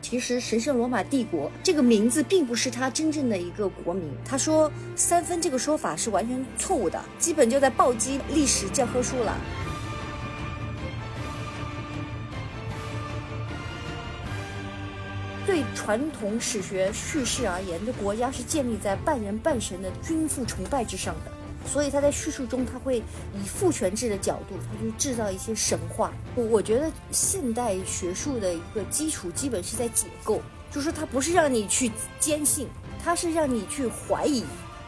其实神圣罗马帝国这个名字并不是他真正的一个国名。他说三分这个说法是完全错误的，基本就在暴击历史教科书了。对传统史学叙事而言，这国家是建立在半人半神的君父崇拜之上的，所以他在叙述中他会以父权制的角度，他就制造一些神话。我觉得现代学术的一个基础基本是在解构，就是说它不是让你去坚信，它是让你去怀疑。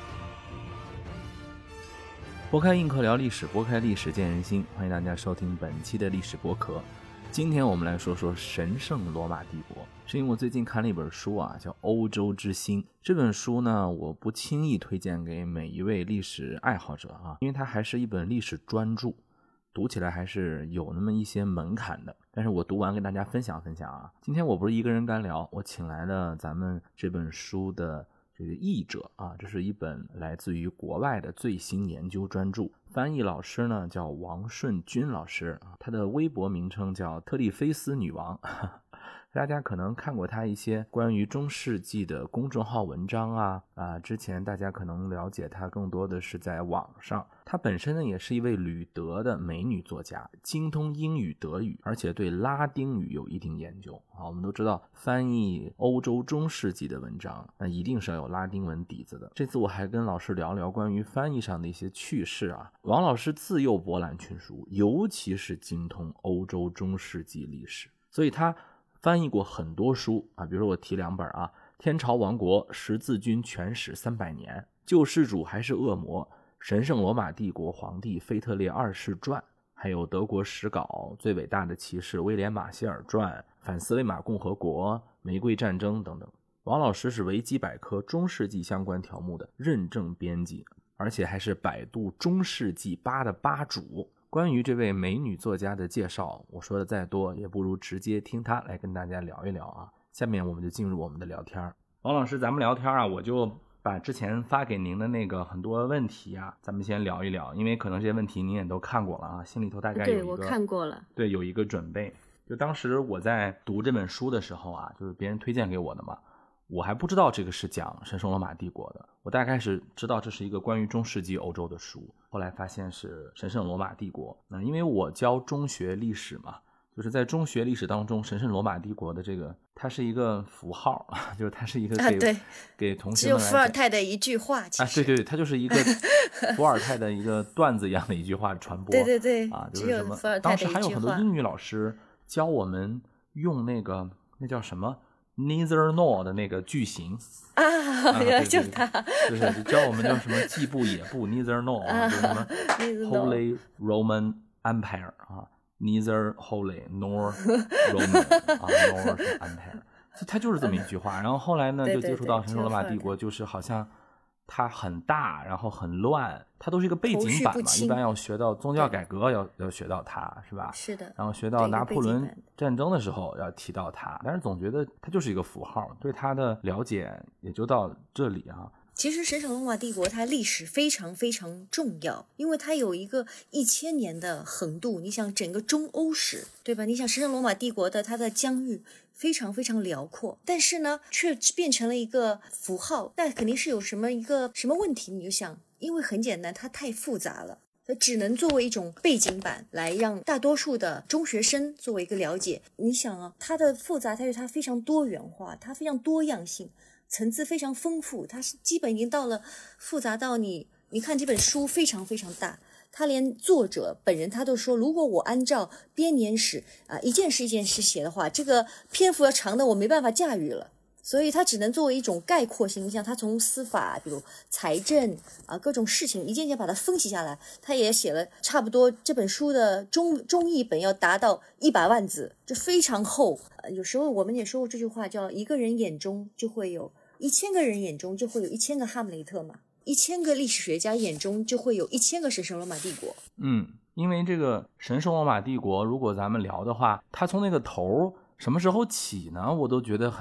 拨开硬壳聊历史，拨开历史见人心，欢迎大家收听本期的历史播客。今天我们来说说神圣罗马帝国，是因为我最近看了一本书啊，叫《欧洲之心》。这本书呢，我不轻易推荐给每一位历史爱好者啊，因为它还是一本历史专著，读起来还是有那么一些门槛的。但是我读完跟大家分享分享啊。今天我不是一个人干聊，我请来了咱们这本书的这个译者啊，这是一本来自于国外的最新研究专著。翻译老师呢叫王顺军老师，他的微博名称叫特丽菲斯女王。大家可能看过他一些关于中世纪的公众号文章啊，之前大家可能了解他更多的是在网上。他本身呢也是一位旅德的美女作家，精通英语、德语，而且对拉丁语有一定研究。我们都知道翻译欧洲中世纪的文章，那一定是要有拉丁文底子的。这次我还跟老师聊聊关于翻译上的一些趣事啊。王老师自幼博览群书，尤其是精通欧洲中世纪历史，所以他翻译过很多书啊，比如说我提两本啊，天朝亡国、十字军全史300年、救世主还是恶魔、神圣罗马帝国皇帝腓特烈二世传，还有德国史稿、最伟大的骑士威廉马歇尔传、反斯威玛共和国、玫瑰战争等等。王老师是维基百科中世纪相关条目的认证编辑，而且还是百度中世纪8的吧主。关于这位美女作家的介绍，我说的再多也不如直接听她来跟大家聊一聊啊。下面我们就进入我们的聊天。王老师，咱们聊天啊，我就把之前发给您的那个很多问题啊，咱们先聊一聊，因为可能这些问题您也都看过了啊，心里头大概有一个， 对，我看过了， 对，有一个准备。就当时我在读这本书的时候啊，就是别人推荐给我的嘛，我还不知道这个是讲神圣罗马帝国的，我大概是知道这是一个关于中世纪欧洲的书，后来发现是神圣罗马帝国。那因为我教中学历史嘛，就是在中学历史当中，神圣罗马帝国的这个它是一个符号，就是它是一个给同学们来讲，只有伏尔泰的一句话，其实对，它就是一个伏尔泰的一个段子一样的一句话传播。 对啊，就是什么？当时还有很多英语老师教我们用那叫什么？neither nor 的那个句型啊，就他， 就教我们叫什么既不也不 neither nor 就是什么 Holy Roman Empire 啊 neither holy nor Roman 啊 nor 是 Empire， 它就是这么一句话。然后后来呢，就接触到神圣罗马帝国，就是好像它很大，然后很乱，它都是一个背景板嘛。一般要学到宗教改革要学到它，是吧？ 是的。 然后学到拿破仑战争的时候要提到它，但是总觉得它就是一个符号，对它的了解也就到这里啊。 其实神圣罗马帝国它历史非常非常重要，因为它有一个1000年的横渡。你想整个中欧史，对吧？你想神圣罗马帝国的它的疆域非常非常辽阔，但是呢却变成了一个符号，那肯定是有什么问题。你就想，因为很简单，它太复杂了，只能作为一种背景板来让大多数的中学生作为一个了解。你想啊，它的复杂在于它非常多元化，它非常多样性，层次非常丰富，它是基本已经到了复杂到你看这本书非常非常大，他连作者本人他都说，如果我按照编年史一件事一件事写的话，这个篇幅要长的我没办法驾驭了，所以他只能作为一种概括性。你像他从司法，比如财政各种事情一件件把它分析下来，他也写了差不多这本书的中译本要达到100万字，就非常厚。有时候我们也说过这句话，叫一个人眼中就会有1000个人眼中就会有1000个哈姆雷特嘛，1000个历史学家眼中就会有1000个神圣罗马帝国。 因为这个神圣罗马帝国，如果咱们聊的话，它从那个头什么时候起呢？我都觉得很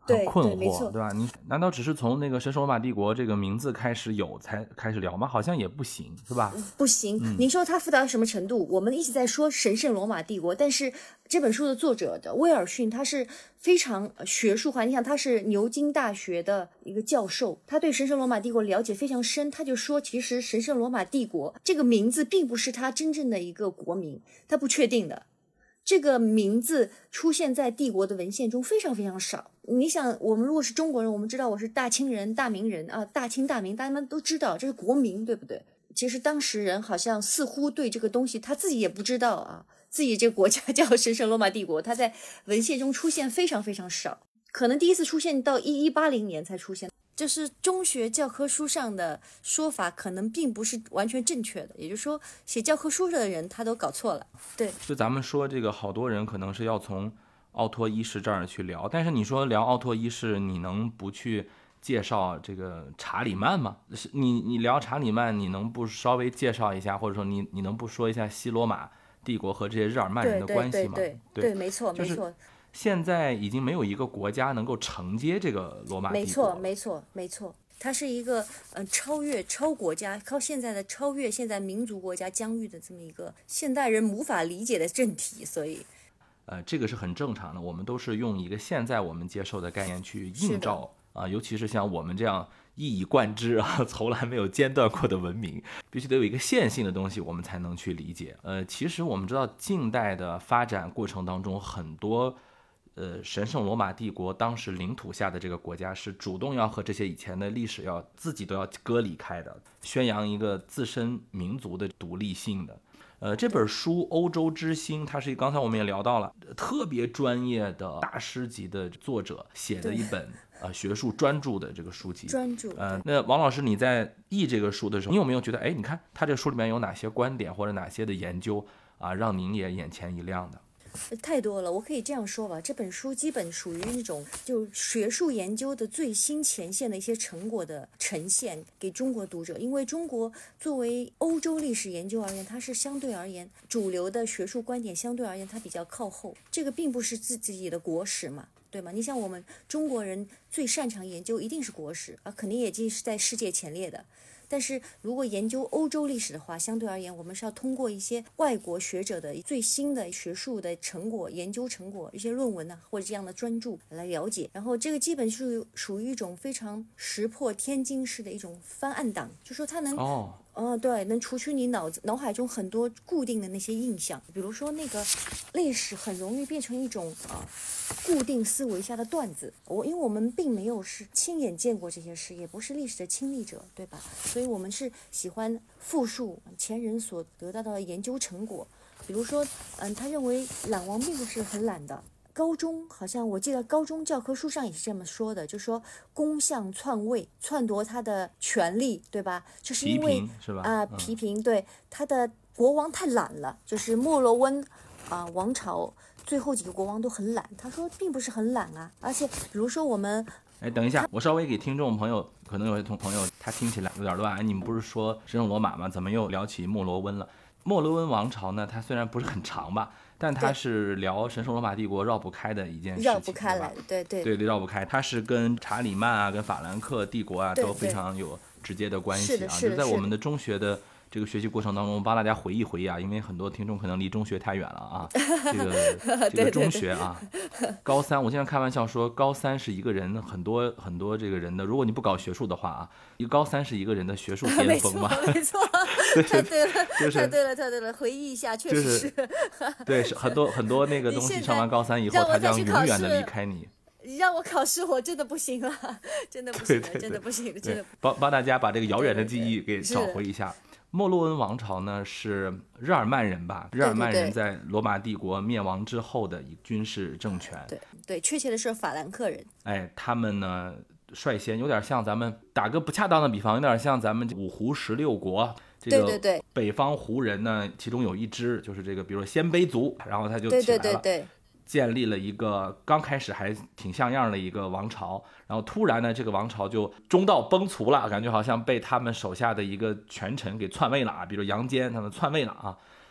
很困对没错惑，对吧？你难道只是从那个神圣罗马帝国这个名字开始才开始聊吗？好像也不行，是吧？ 不行，您说它复杂到什么程度？我们一直在说神圣罗马帝国，但是这本书的作者的威尔逊他是非常学术化。你想，他是牛津大学的一个教授，他对神圣罗马帝国了解非常深。他就说，其实神圣罗马帝国这个名字并不是他真正的一个国名，他不确定的。这个名字出现在帝国的文献中非常非常少。你想，我们如果是中国人，我们知道我是大清人、大明人啊，大清大明，大家们都知道这是国名，对不对？其实当时人好像似乎对这个东西他自己也不知道啊，自己这个国家叫神圣罗马帝国，它在文献中出现非常非常少，可能第一次出现到1180年才出现。就是中学教科书上的说法可能并不是完全正确的，也就是说写教科书的人他都搞错了。对， 就咱们说这个，好多人可能是要从奥托一世这儿去聊，但是你说聊奥托一世，你能不去介绍这个查理曼吗？你聊查理曼，你能不稍微介绍一下，或者说你能不说一下西罗马帝国和这些日耳曼人的关系吗？ 对，没错， 就是没错。 现在已经没有一个国家能够承接这个罗马帝国。 没错，它是一个超国家，靠现在的超越现在民族国家疆域的这么一个现代人无法理解的政体，所以这个是很正常的，我们都是用一个现在我们接受的概念去映照啊，尤其是像我们这样一以贯之啊，从来没有间断过的文明，必须得有一个线性的东西，我们才能去理解。其实我们知道，近代的发展过程当中，很多神圣罗马帝国当时领土下的这个国家是主动要和这些以前的历史自己都要割离开的，宣扬一个自身民族的独立性的。这本书《欧洲之星》，它是刚才我们也聊到了，特别专业的大师级的作者写的一本学术专著的这个书籍。那王老师，你在译这个书的时候，你有没有觉得，你看他这书里面有哪些观点或者哪些的研究啊，让您也眼前一亮的？ 太多了，我可以这样说吧，这本书基本属于那种就学术研究的最新前线的一些成果的呈现给中国读者。因为中国作为欧洲历史研究而言，它是相对而言主流的学术观点相对而言它比较靠后，这个并不是自己的国史嘛，对吗？你想我们中国人最擅长研究一定是国史啊，肯定也是在世界前列的。但是如果研究欧洲历史的话，相对而言我们是要通过一些外国学者的最新的学术的成果、研究成果、一些论文或者这样的专著来了解。然后这个基本是属于一种非常石破天惊式的一种翻案党，就说它能对，能除去你脑海中很多固定的那些印象。比如说那个历史很容易变成一种固定思维下的段子。因为我们并没有是亲眼见过这些事，也不是历史的亲历者，对吧？所以我们是喜欢复述前人所得到的研究成果。比如说他认为懒王并不是很懒的。高中好像我记得高中教科书上也是这么说的，就说公相篡位，篡夺他的权利，对吧？就是因为批评对他的国王太懒了，就是莫罗温王朝最后几个国王都很懒。他说并不是很懒啊，而且比如说我们等一下，我稍微给听众朋友，可能有些朋友他听起来有点乱。你们不是说神圣罗马吗？怎么又聊起莫罗温了？莫罗温王朝呢，它虽然不是很长吧，但它是聊神圣罗马帝国绕不开的一件事情， 绕不开来的，对， 绕不开。它是跟查理曼啊、跟法兰克帝国啊都非常有直接的关系啊。就在我们的中学的这个学习过程当中，帮大家回忆回忆啊，因为很多听众可能离中学太远了啊。这个中学啊，高三，我经常开玩笑说，高三是一个人很多很多这个人的，如果你不搞学术的话啊，一个高三是一个人的学术巅峰嘛。 没错，太对了，太对了，回忆一下，确实是。 对，是很多那个东西上完高三以后，他将永远的离开你。 你让我考试，我真的不行了，真的不行了，真的不行了，真的。 帮大家把这个遥远的记忆给找回一下。莫洛温王朝呢是日耳曼人吧？日耳曼人在罗马帝国灭亡之后的一个军事政权。 对，确切的是法兰克人。 他们呢率先有点像咱们打个不恰当的比方，有点像咱们五胡16国。这个北方胡人呢，其中有一支就是这个，比如说鲜卑族，然后他就起来了。对。建立了一个刚开始还挺像样的一个王朝，然后突然呢，这个王朝就中道崩殂了，感觉好像被他们手下的一个权臣给篡位了啊，比如杨坚他们篡位了啊。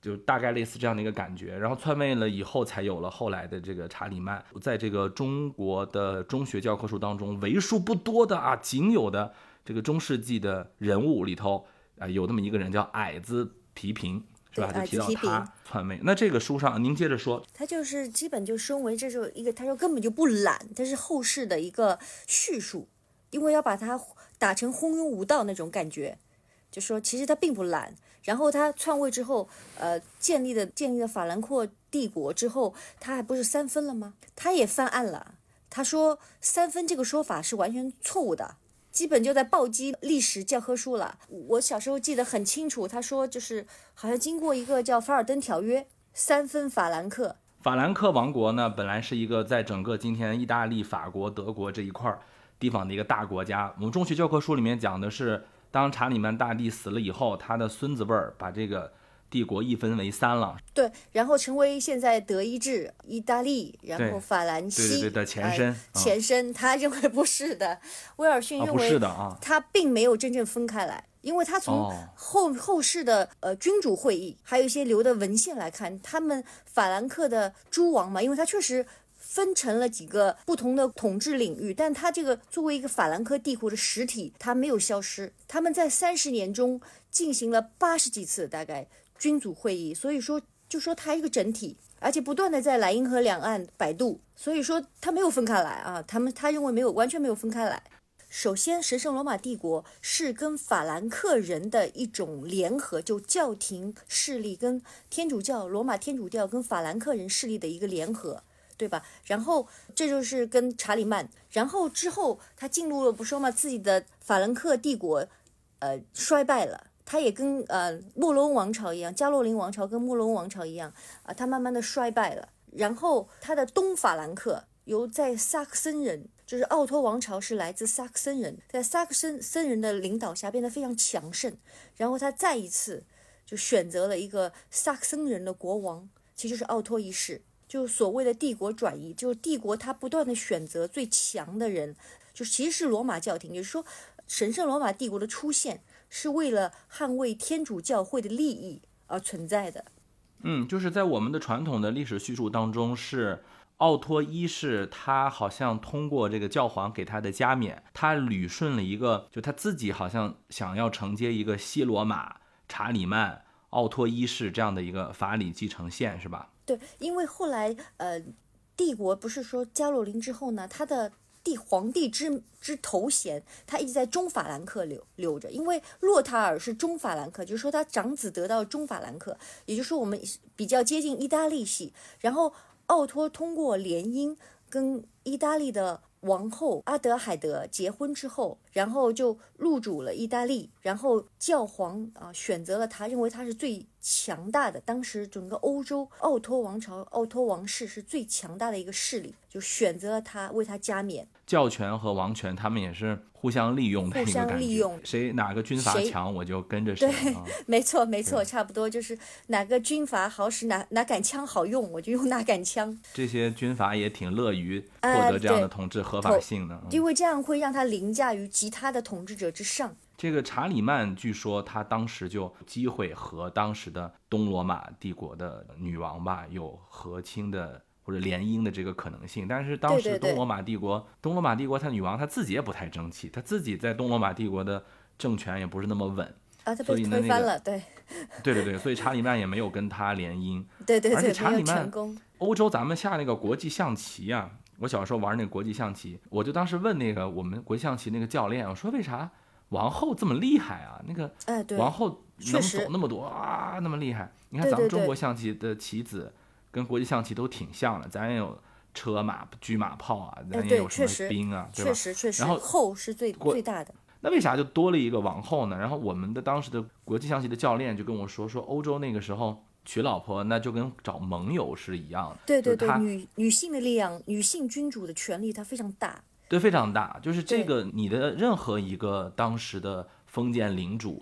就大概类似这样的一个感觉。然后篡位了以后，才有了后来的这个查理曼。在这个中国的中学教科书当中，为数不多的仅有的这个中世纪的人物里头有那么一个人叫矮子皮平，是吧？就提到他篡位。那这个书上您接着说， 他就是基本就身为这是一个，他说根本就不懒，这是后世的一个叙述，因为要把它打成昏庸无道那种感觉，就说其实他并不懒。然后他篡位之后，建立了法兰克帝国之后，他还不是三分了吗？他也犯案了。他说三分这个说法是完全错误的，基本就在暴击历史教科书了。我小时候记得很清楚，他说就是好像经过一个叫法尔登条约，三分法兰克。 法兰克王国呢，本来是一个在整个今天意大利、法国、德国这一块地方的一个大国家。我们中学教科书里面讲的是，当查理曼大帝死了以后，他的孙子辈儿把这个帝国一分为三了。 对，然后成为现在德意志、意大利，然后法兰西对的前身。 前身，他认为不是的。威尔逊认为他并没有真正分开来。因为他从后世的君主会议，还有一些留的文献来看，他们法兰克的诸王嘛，因为他确实分成了几个不同的统治领域，但他这个作为一个法兰克帝国的实体，他没有消失。他们在30年中进行了80几次大概君主会议，所以说就说它一个整体，而且不断的在莱茵河两岸摆渡，所以说他没有分开来啊，他认为完全没有分开来。首先，神圣罗马帝国是跟法兰克人的一种联合，就教廷势力跟天主教、罗马天主教跟法兰克人势力的一个联合，对吧？然后这就是跟查理曼，然后之后他进入了不说嘛，自己的法兰克帝国，衰败了。他也跟莫罗文王朝一样，加洛林王朝跟莫罗文王朝一样他慢慢的衰败了。然后他的东法兰克由在萨克森人。就是奥托王朝是来自萨克森人，在萨克森人的领导下变得非常强盛，然后他再一次就选择了一个萨克森人的国王，其实就是奥托一世，就所谓的帝国转移，就是帝国他不断的选择最强的人，就其实是罗马教廷，也就是说神圣罗马帝国的出现是为了捍卫天主教会的利益而存在的。 就是在我们的传统的历史叙述当中是。奥托一世他好像通过这个教皇给他的加冕，他捋顺了一个，就他自己好像想要承接一个西罗马、查理曼、奥托一世这样的一个法理继承线，是吧？ 对，因为后来帝国不是说加洛林之后呢，他的皇帝之头衔他一直在中法兰克留着，因为洛塔尔是中法兰克，就是说他长子得到中法兰克，也就是说我们比较接近意大利系，然后奥托通过联姻跟意大利的王后阿德海德结婚之后，然后就入主了意大利，然后教皇选择了他，认为他是最强大的，当时整个欧洲奥托王朝、奥托王室是最强大的一个势力，就选择了他，为他加冕。 教权和王权他们也是互相利用的一个感觉，谁哪个军阀强我就跟着谁。 对，没错，差不多就是哪个军阀好使，哪杆枪好用，我就用哪杆枪。 这些军阀也挺乐于获得这样的统治合法性的， 因为这样会让他凌驾于其他的统治者之上。 这个查理曼据说他当时就有机会和当时的东罗马帝国的女王吧有和亲的或者联姻的这个可能性，但是当时东罗马帝国他女王他自己也不太争气，他自己在东罗马帝国的政权也不是那么稳他被推翻了。 对，所以查理曼也没有跟他联姻。 对， 而且查理曼欧洲咱们下那个国际象棋我小时候玩那个国际象棋，我就当时问那个我们国际象棋那个教练，我说为啥王后这么厉害那个王后能走那么多那么厉害。你看咱们中国象棋的棋子跟国际象棋都挺像的，咱也有车马车马炮咱也有什么兵对吧？ 确实， 然后后是最大的。 那为啥就多了一个王后呢？然后我们的当时的国际象棋的教练就跟我说欧洲那个时候娶老婆那就跟找盟友是一样的。 对，女性的力量，女性君主的权力它非常大。 对，非常大，就是这个你的任何一个当时的封建领主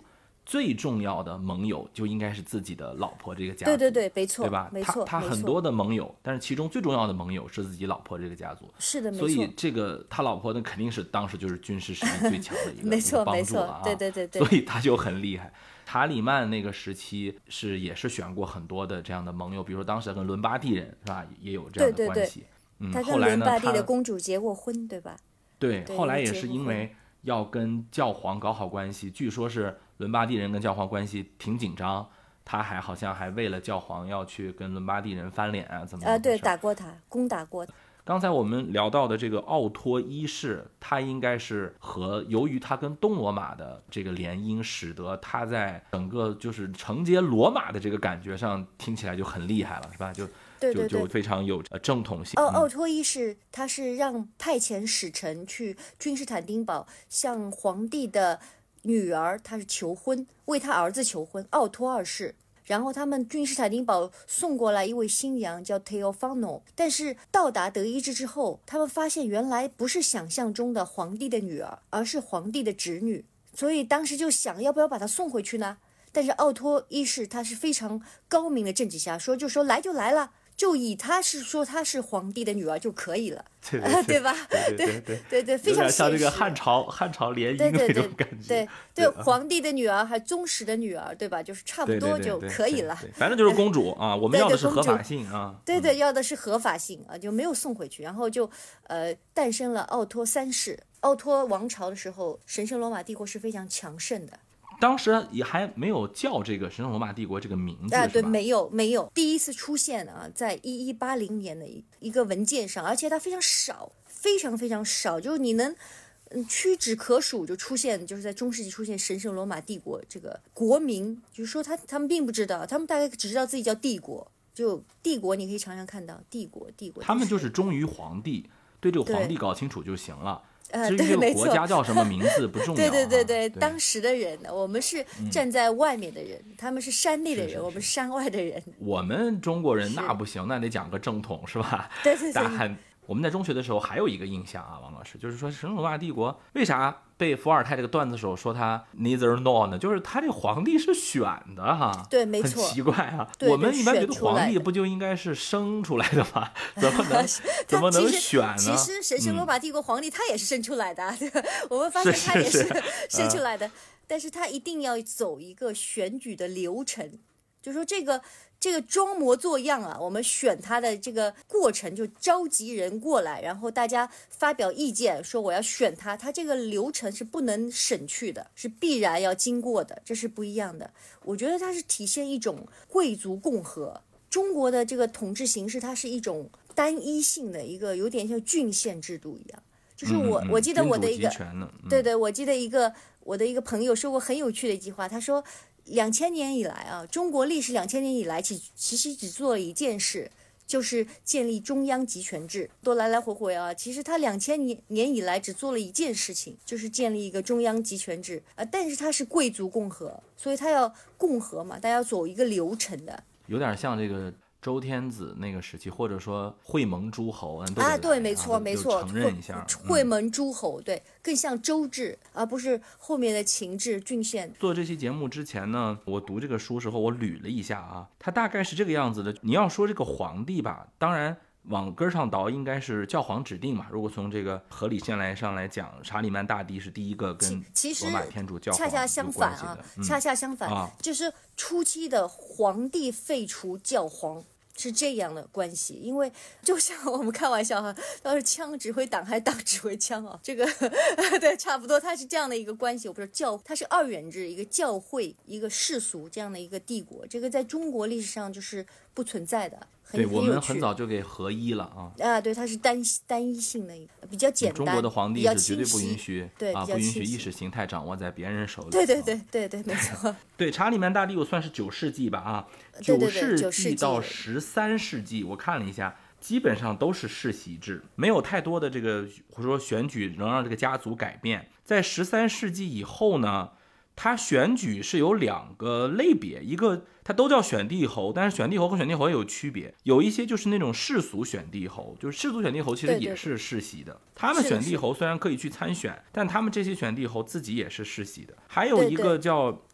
最重要的盟友就应该是自己的老婆这个家族。 对，没错， 对吧？ 没错， 他很多的盟友，但是其中最重要的盟友是自己老婆这个家族。 是的，没所错。 以这个他老婆呢，肯定是当时就是军事实力最强的一个没错， 帮助了啊。 对， 所以他就很厉害。查理曼那个时期也是选过很多的这样的盟友，比如说当时跟伦巴第人是吧，也有这样的关系。 他跟伦巴第的公主结过婚，对吧？ 对，后来也是因为要跟教皇搞好关系，据说是伦巴第人跟教皇关系挺紧张，他好像还为了教皇要去跟伦巴第人翻脸啊，怎么对，打过他，攻打过他。 刚才我们聊到的这个奥托一世，他应该是由于他跟东罗马的这个联姻，使得他在整个就是承接罗马的这个感觉上听起来就很厉害了，是吧？就非常有正统性。 奥托一世他是派遣使臣去君士坦丁堡向皇帝的女儿他是求婚，为他儿子求婚，奥托二世。然后他们君士坦丁堡送过来一位新娘叫 Theophano， 但是到达德意志之后，他们发现原来不是想象中的皇帝的女儿，而是皇帝的侄女，所以当时就想要不要把她送回去呢？但是奥托一世他是非常高明的政治家，就说来就来了，就以他是说他是皇帝的女儿就可以了，对吧？对，非常像这个汉朝联姻那种感觉。 对，皇帝的女儿还宗室的女儿，对吧？就是差不多就可以了。 反正就是公主啊，我们要的是合法性啊。 对，要的是合法性啊，就没有送回去，然后就诞生了奥托三世。奥托王朝的时候，神圣罗马帝国是非常强盛的。 当时也还没有叫这个神圣罗马帝国这个名字， 对，没有，第一次出现啊，在1180年的一个文件上，而且它非常少，非常非常少，就是你能屈指可数就出现，就是在中世纪出现神圣罗马帝国这个国名，就是说他们并不知道，他们大概只知道自己叫帝国，就帝国你可以常常看到帝国， 他们就是忠于皇帝，对这个皇帝搞清楚就行了。至于这个国家叫什么名字不重要。 对，当时的人呢，我们是站在外面的人，他们是山里的人，我们是山外的人。 我们中国人那不行，那得讲个正统，是吧？ 对。 我们在中学的时候还有一个印象啊，王老师，就是说神圣罗马帝国为啥被伏尔泰这个段子手说他 neither nor 呢？就是他这个皇帝是选的哈， 对，没错， 很奇怪啊。 对， 我们一般觉得皇帝不就应该是生出来的吗？怎么能选呢？ 其实神圣罗马帝国皇帝他也是生出来的，对吧？我们发现他也是生出来的，但是他一定要走一个选举的流程，就是说这个装模作样啊，我们选他的这个过程就召集人过来，然后大家发表意见说我要选他，他这个流程是不能省去的，是必然要经过的，这是不一样的。我觉得它是体现一种贵族共和。中国的这个统治形式它是一种单一性的一个有点像郡县制度一样，就是我记得我的一个对，我记得我的一个朋友说过很有趣的一句话，他说2000年以来啊，中国历史2000年以来其实只做了一件事，就是建立中央集权制。多来来回回啊，其实他2000年以来只做了一件事情，就是建立一个中央集权制啊。但是他是贵族共和，所以他要共和嘛，大家要走一个流程的， 有点像这个周天子那个时期，或者说会盟诸侯对，没错， 承认一下会盟诸侯，对，更像周制，而不是后面的秦制、郡县。 做这期节目之前呢，我读这个书时候，我捋了一下啊，它大概是这个样子的。你要说这个皇帝吧，当然往根上倒应该是教皇指定嘛。如果从这个合理性上来讲，查理曼大帝是第一个跟罗马天主教皇有关系的。 恰恰相反，就是初期的皇帝废除教皇。是这样的关系，因为就像我们开玩笑哈，要是枪指挥党还是党指挥枪啊，这个对，差不多，它是这样的一个关系。我不是它是二元制，一个教会，一个世俗这样的一个帝国，这个在中国历史上就是不存在的。 对，我们很早就给合一了啊！ 对，它是单一性的，比较简单。 中国的皇帝是绝对不允许，不允许意识形态掌握在别人手里。 对，没错。 对，查理曼大帝我算是9世纪吧啊，9世纪到13世纪，我看了一下，基本上都是世袭制，没有太多的这个或者说选举能让这个家族改变。在13世纪以后呢，它选举是有2个类别，一个它都叫选帝侯，但是选帝侯和选帝侯也有区别，有一些就是那种世俗选帝侯，就是世俗选帝侯其实也是世袭的，他们选帝侯虽然可以去参选，但他们这些选帝侯自己也是世袭的。还有一个叫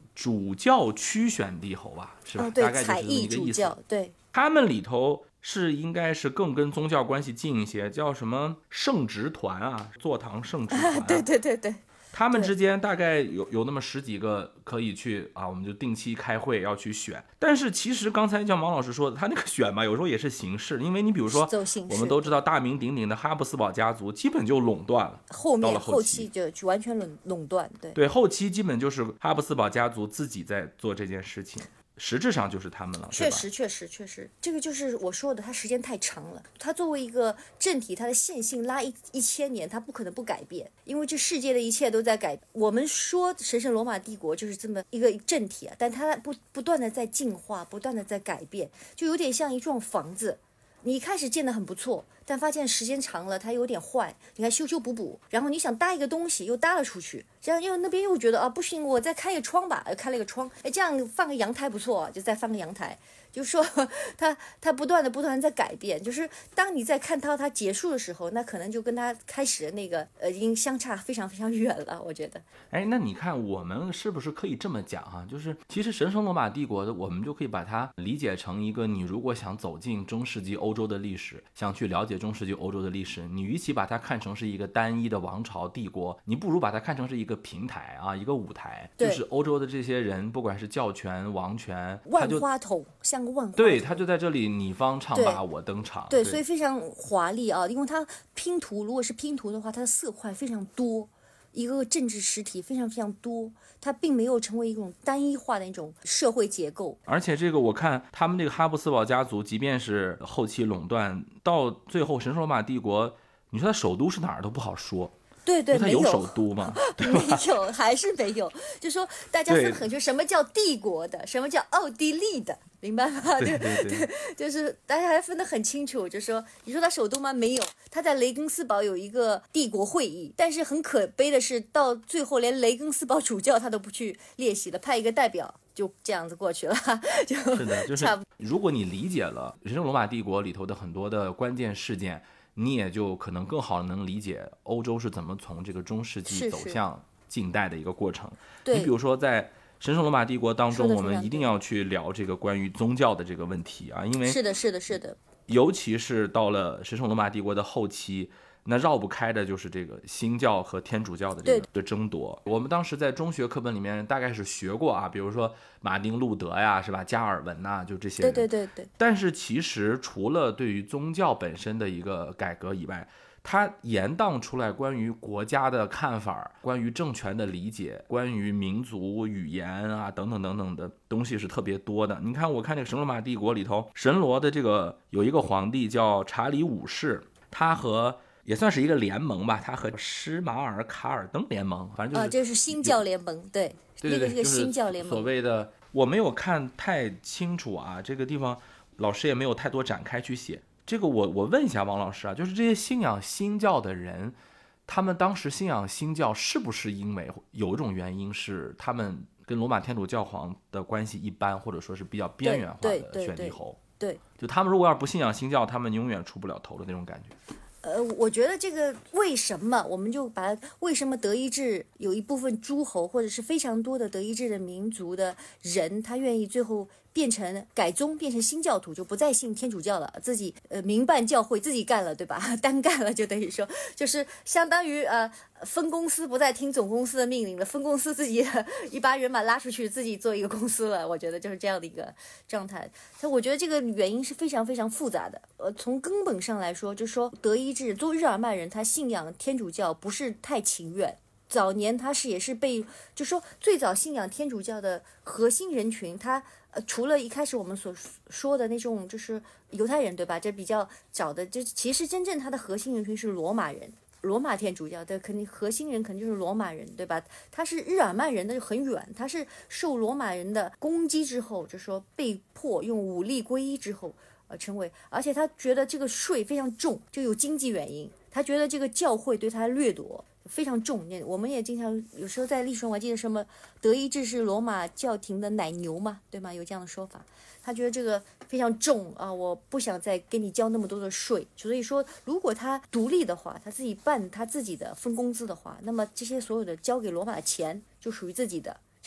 主教区选帝侯吧，是吧？ 对， 大概就是这么一个意思。 对， 他们里头应该是更跟宗教关系近一些，叫什么圣职团啊，座堂圣职团、啊。 对对对对。 他们之间大概有那么10几个可以去啊，我们就定期开会要去选。但是其实刚才像王老师说的，他那个选嘛，有时候也是形式，因为你比如说，我们都知道大名鼎鼎的哈布斯堡家族基本就垄断了，到了后期就完全垄断， 对，后期基本就是哈布斯堡家族自己在做这件事情。实质上就是他们了， 确实，这个就是我说的，它时间太长了。它作为一个政体，它的线性拉1000年，它不可能不改变，因为这世界的一切都在改。我们说神圣罗马帝国就是这么一个政体啊，但它不断的在进化，不断的在改变，就有点像一幢房子。你一开始建得很不错，但发现时间长了它有点坏，你看修修补补，然后你想搭一个东西又搭了出去，这样因为那边又觉得不行，我再开一个窗吧，开了一个窗，这样放个阳台不错，就再放个阳台。就是说它不断的在改变，就是当你在看到它结束的时候，那可能就跟它开始的那个已经相差非常非常远了，我觉得。 那你看我们是不是可以这么讲啊？就是其实神圣罗马帝国的，我们就可以把它理解成一个，你如果想走进中世纪欧洲的历史，想去了解中世纪欧洲的历史，你与其把它看成是一个单一的王朝帝国，你不如把它看成是一个平台啊，一个舞台，就是欧洲的这些人，不管是教权、王权， 万花筒像个万花筒， 对，他就在这里你方唱罢我登场， 对，所以非常华丽啊，因为它拼图，如果是拼图的话，它的色块非常多，一个政治实体非常非常多，它并没有成为一种单一化的一种社会结构。 而且这个我看他们这个哈布斯堡家族，即便是后期垄断，到最后神圣罗马帝国，你说它首都是哪儿都不好说。 对， 它有首都吗？ 没有，还是没有。就说大家分很清什么叫帝国的，什么叫奥地利的，明白吗？ 对， 就是大家还分得很清楚。就说你说它首都吗？没有，它在雷根斯堡有一个帝国会议，但是很可悲的是，到最后连雷根斯堡主教他都不去列席了，派一个代表。就这样子过去了， 是的，就是如果你理解了神圣罗马帝国里头的很多的关键事件，你也就可能更好能理解欧洲是怎么从这个中世纪走向近代的一个过程。你比如说在神圣罗马帝国当中，我们一定要去聊这个关于宗教的这个问题啊，因为是的， 尤其是到了神圣罗马帝国的后期，那绕不开的就是这个新教和天主教的这个争夺。我们当时在中学课本里面大概是学过啊，比如说马丁路德呀，是吧？加尔文呐，就这些人。 对。 但是其实除了对于宗教本身的一个改革以外，它延宕出来关于国家的看法，关于政权的理解，关于民族语言啊等等等等的东西是特别多的。你看，我看这个神罗马帝国里头，神罗的这个有一个皇帝叫查理五世，他和也算是一个联盟吧，他和施马尔卡尔登联盟，反正就是这是新教联盟，对，那个新教联盟， 所谓的我没有看太清楚啊，这个地方老师也没有太多展开去写。这个我问一下王老师啊，就是这些信仰新教的人，他们当时信仰新教是不是因为有一种原因是他们跟罗马天主教皇的关系一般，或者说是比较边缘化的选帝侯？ 对， 就他们如果要是不信仰新教，他们永远出不了头的那种感觉。 我觉得这个为什么，我们就把它为什么德意志有一部分诸侯或者是非常多的德意志的民族的人，他愿意最后变成改宗，变成新教徒，就不再信天主教了，自己民办教会自己干了，对吧？单干了，就等于说就是相当于分公司不再听总公司的命令了，分公司自己一把人马拉出去自己做一个公司了。我觉得就是这样的一个状态。所以我觉得这个原因是非常非常复杂的。从根本上来说，就是说德意志做日耳曼人，他信仰天主教不是太情愿。早年他也是被，就说最早信仰天主教的核心人群，他除了一开始我们所说的那种就是犹太人，对吧？这比较早的，就其实真正他的核心人群是罗马人，罗马天主教的肯定核心人肯定就是罗马人，对吧？他是日耳曼人的就很远，他是受罗马人的攻击之后，就说被迫用武力归依之后成为，而且他觉得这个税非常重，就有经济原因，他觉得这个教会对他掠夺非常重。我们也经常有时候在历史上我还记得什么德意志是罗马教廷的奶牛嘛，对吗？有这样的说法。他觉得这个非常重啊，我不想再给你交那么多的税。所以说如果他独立的话，他自己办他自己的分工资的话，那么这些所有的交给罗马的钱就属于自己的，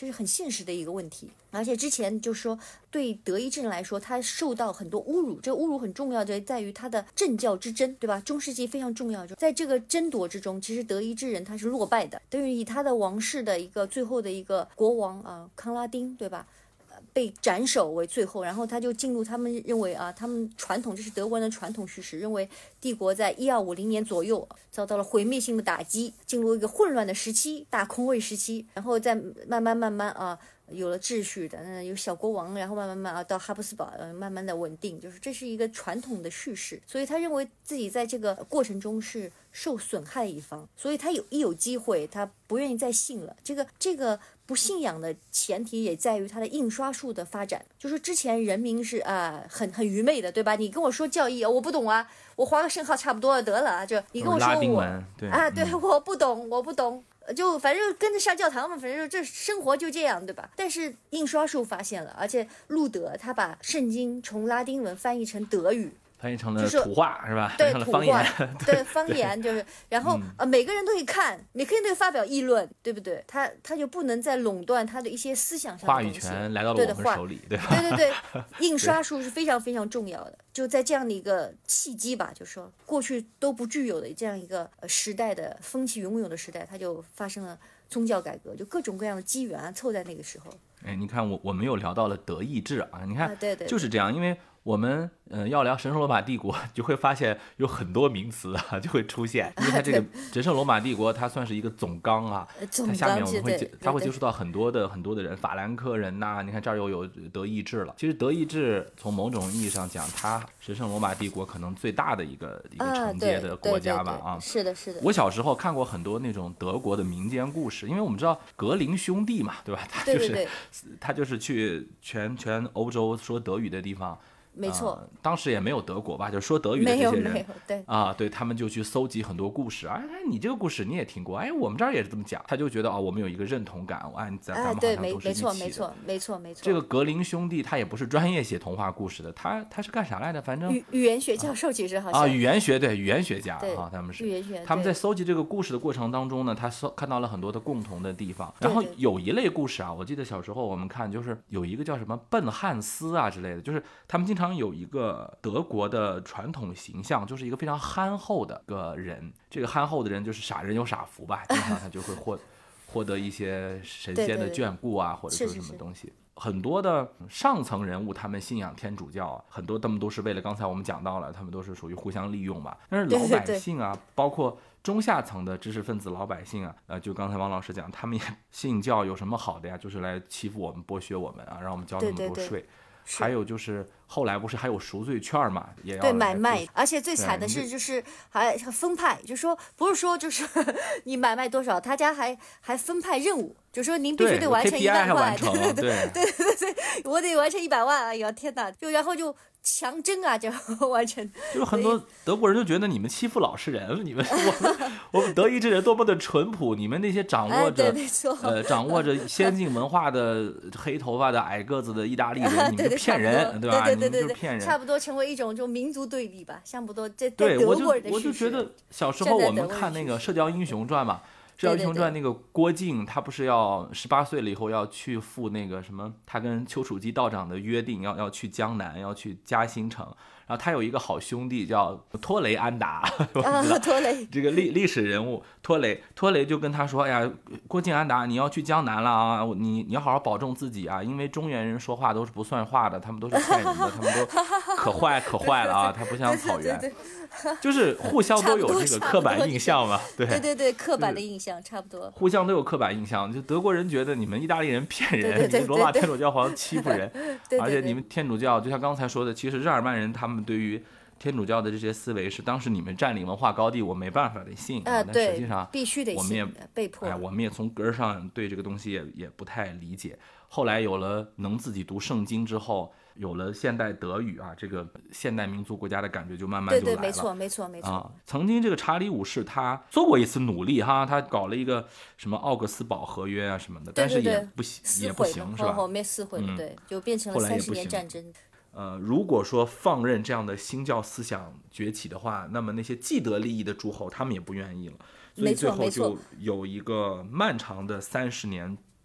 这是很现实的一个问题。而且之前就说对德意志人来说，他受到很多侮辱，这个侮辱很重要，就在于他的政教之争，对吧？中世纪非常重要，在这个争夺之中，其实德意志人他是落败的，等于以他的王室的一个最后的一个国王康拉丁，对吧？被斩首为最后，然后他就进入他们认为他们传统，这是德国人的传统叙事，认为帝国在1250年左右遭到了毁灭性的打击，进入一个混乱的时期，大空位时期，然后再慢慢有了秩序的，有小国王，然后慢慢到哈布斯堡，慢慢的稳定，就是这是一个传统的叙事，所以他认为自己在这个过程中是受损害一方，所以他有机会，他不愿意再信了。这个不信仰的前提也在于他的印刷术的发展，就是之前人民是很愚昧的，对吧？你跟我说教义我不懂啊，我划个圣号差不多得了，就你跟我说拉丁文，对对，我不懂。就反正跟着上教堂嘛，反正这生活就这样，对吧？但是印刷术发现了，而且路德他把圣经从拉丁文翻译成德语， 翻译成了土话，是吧？ 对， 翻译成了方言， 对方言就是，然后每个人都可以看，每个人都可以发表议论，对不对？他就不能再垄断他的一些思想上的话语权来到了我们手里，对吧？ 对，印刷术是非常非常重要的。就在这样的一个契机吧，就说过去都不具有的这样一个时代的风起云涌的时代，它就发生了宗教改革，就各种各样的机缘凑在那个时候。 你看我们又聊到了德意志你看， 对， 就是这样，因为我们要聊神圣罗马帝国，就会发现有很多名词就会出现，因为它这个神圣罗马帝国它算是一个总纲它下面我们它会接触到很多的人，法兰克人你看这儿又有德意志了。其实德意志从某种意义上讲，它神圣罗马帝国可能最大的一个承接的国家吧是的。 我小时候看过很多那种德国的民间故事，因为我们知道格林兄弟嘛，对吧？他就是去全欧洲说德语的地方。 没错， 当时也没有德国吧，就是说德语的这些人， 没有， 对他们就去搜集很多故事你这个故事你也听过，我们这儿也是这么讲，他就觉得我们有一个认同感，咱们好像都是一起的。 没错。 这个格林兄弟他也不是专业写童话故事的，他是干啥来的？反正语言学教授其实好像语言学家他们是语言学， 他们在搜集这个故事的过程当中呢，他看到了很多的共同的地方，然后有一类故事我记得小时候我们看就是有一个叫什么笨汉斯之类的，就是他们经常有一个德国的传统形象，就是一个非常憨厚的个人，这个憨厚的人就是傻人有傻福吧，经常他就会获得一些神仙的眷顾或者说什么东西。很多的上层人物他们信仰天主教很多他们都是为了刚才我们讲到了，他们都是属于互相利用吧。但是老百姓包括中下层的知识分子老百姓就刚才王老师讲，他们也信教有什么好的呀？就是来欺负我们，剥削我们让我们交那么多税。还有就是后来不是还有赎罪券嘛，也要买卖，而且最惨的是就是还分派，就说不是说就是你买卖多少，他家还分派任务，就说您必须得完成100万，对，我得完成100万，哎呀天哪，然后就强征就完成， 就是很多德国人就觉得你们欺负老实人，你们我们德意志人多么的淳朴，你们那些掌握着先进文化的黑头发的矮个子的意大利人，你们就骗人，对吧？你们就是骗人， 差不多成为一种就民族对立吧，差不多在德国人的我就觉得小时候我们看那个《射雕英雄传》嘛。《射雕英雄传》那个郭靖，他不是要18岁了以后要去赴那个什么，他跟丘处机道长的约定，要去江南，要去嘉兴城。然后他有一个好兄弟叫托雷安达， 托雷这个历史人物托雷就跟他说：“哎呀，郭靖安达，你要去江南了你要好好保重自己因为中原人说话都是不算话的，他们都是骗人的，他们都可坏了他不像草原。”就是互相都有这个刻板印象嘛， 对，刻板的印象差不多， 互相都有刻板印象。就德国人觉得你们意大利人骗人，你们罗马天主教好像欺负人，而且你们天主教就像刚才说的，其实日耳曼人他们对于天主教的这些思维是当时你们占领文化高地，我没办法得信但实际上必须得信， 我们也被迫我们也从根上对这个东西也不太理解。后来有了能自己读圣经之后，有了现代德语这个现代民族国家的感觉就慢慢就来了。 对，没错曾经这个查理五世他做过一次努力他搞了一个什么奥格斯堡合约什么的，但是也不行是吧？ 后面撕毁了，对，就变成了30年战争。 如果说放任这样的新教思想崛起的话，那么那些既得利益的诸侯他们也不愿意了，所以最后就有一个漫长的30年